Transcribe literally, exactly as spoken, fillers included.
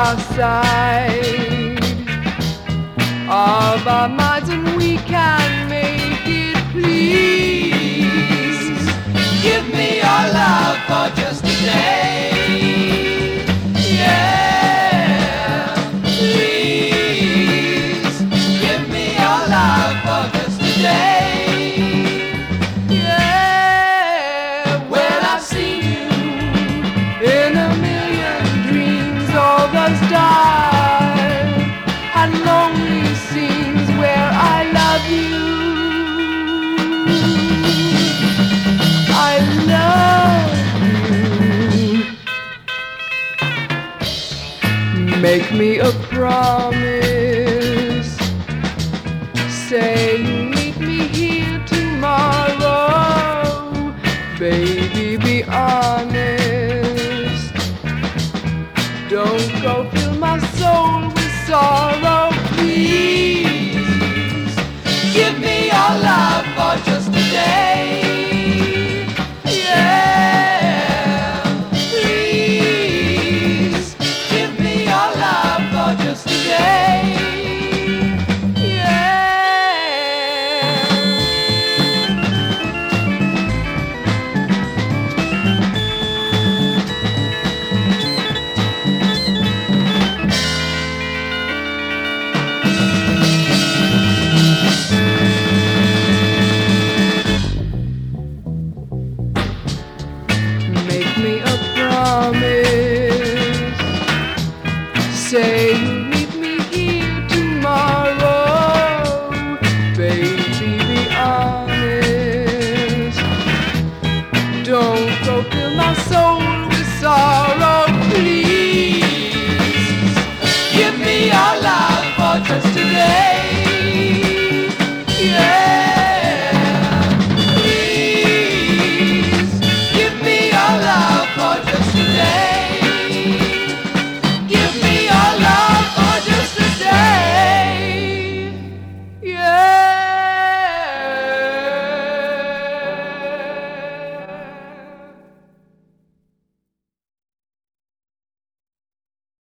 our side of our minds, and we can make it. Please give me your love for just a day. Yeah, please give me your love for just a day. Yeah, when I've seen you in a million dreams, all those dark and lonely scenes where I love you, I love you. Make me a promise, say you meet me here tomorrow. Baby, be honest, don't go fill my soul with sorrow. Please give me your love for just a day.